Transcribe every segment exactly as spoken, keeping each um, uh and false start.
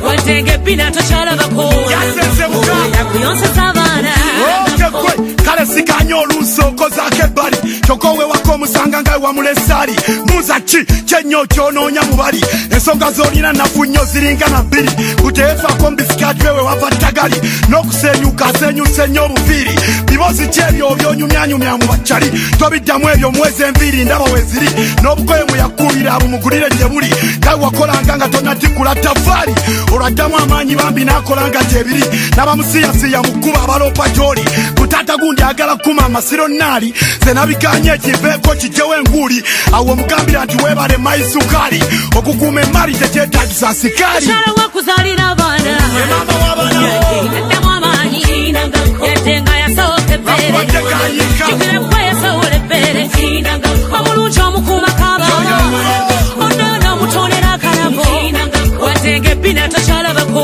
watenge pina tochala bako yasesemuka yakuyonsa savana oke kwe kale sikanyo oluso zake bali chokowe wako musanga ngai wa mulesali muza chi chenyo chononya mubali ensonga zolina nafunyo ziringa na bili kutefa kombisikati wewe wava tagali nokusenyuka senyuse nyo buviri bibozi chebyo byonyumyanyumya mu bachali tobiddamu ebyo mwezi enviri ndaba weziri n'obukoye muyakulira abumugulire gye buli ngai wakolanga nga tonatikula tafali olwaddamu amaanyi bambi n'akolanga gyebiri n'abamusiyasiya mukuba abalopa gyoli kutata gundi agala kuma amasiro nali zenabiganye ekiveeko kijjewo enguli awo mugambira nti webale maisukali okukuuma emmali tekyetagisa sikali mukyala wakuzaalira abaana emama w'abaana addamu amaanyi yatenga yasooka ebbeere kigireko yasowola ebbeere omulungi omukuuma kabaana ondono omutonera akalabo watenge ebbina tokyalabako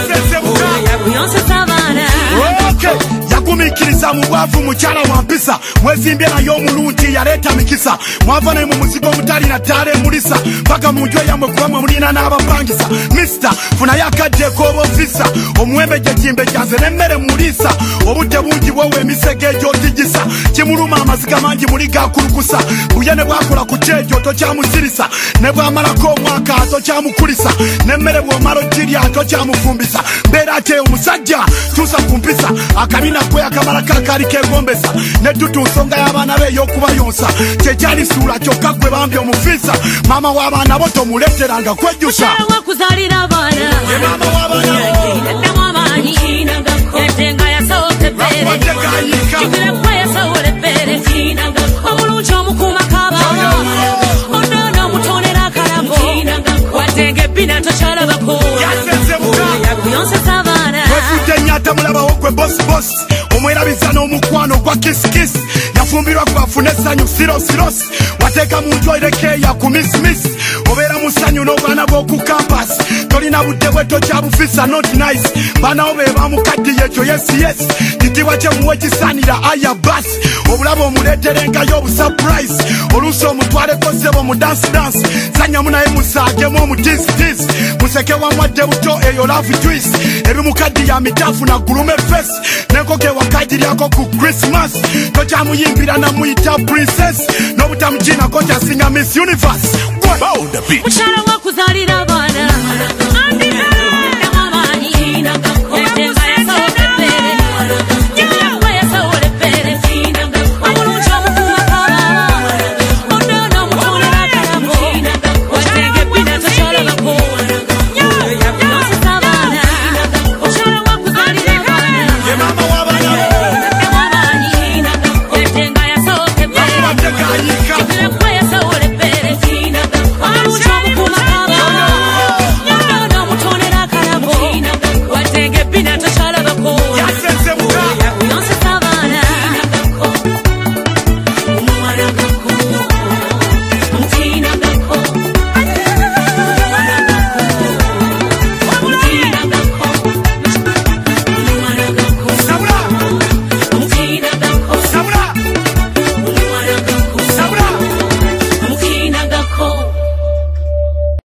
yakuyonsesa abaana yakumikiriza mu bwavu mukyala wa mpisa mwezimbye nayo omulungi yaleeta mikisa mwava naye mu muzigo omutali na ttaala emulisa paka mu nju eyammwe kuba mwe mulina n'abapangisa misita funayo akaddeko oba ofisa omuwembe gye kimbe gyanze n'emmere muliisa obudde bungi bwowa emisege egy'otigisa kimuluma amaziga mangi muli gakulukusa buye ne bwakola ku kyegyo tokyamusirisa ne bwamalako omwaka tokyamukulisa n'emmere bw'omala ogirya tokyamufumbisa mbeera ate omusajja tuusa ku mpisa akabina kwe akamala kakali kegombesa nettutu nsonga y'abaana be ey'okubayonsa kyekyalisuula kyokka gwe bambi omufiisa maama w'abaana bo tomuleeteranga kwejjusa mukyala wakuzaalira abaana maama w'abaana addamu amaanyi yatenga yasooka ebbeere kigireko yasowola ebbeere omulungi omukuuma kabaana ondono omutonera akalabo watenge ebbina tokyalabako yakuyonsesa abaana wefudde nnyata mulabawo gwe bosibosi omwerabiza n'omukwano gwa kisikisi yafumbirwa kubafuna essanyu sirosirosi wateeka mu nju oirekeeya ku misimisi obeera mu ssanyu n'obwana bw'oku kampasi tolina budde bwe tokyabufisa not nice baanawo be bamukaddiye ekyo yesi yesi kitiibwa kye muwe kisaanira aya basi obulaba omuleeterengayo obusapurayisi oluusi omutwaleko ssebo mu dansidansi sannyamu naye musaagemu omutiisitiisi museke wamwadde buto eyo laavu juisi ebimukaddi ya mitaafu na gulume fesi n'enkoko ewakagiryako ku krismasi tokyamuyimbira namuyita princess n'obutamukiinako kyasinga miss universe mukyala wakuzaalira abaana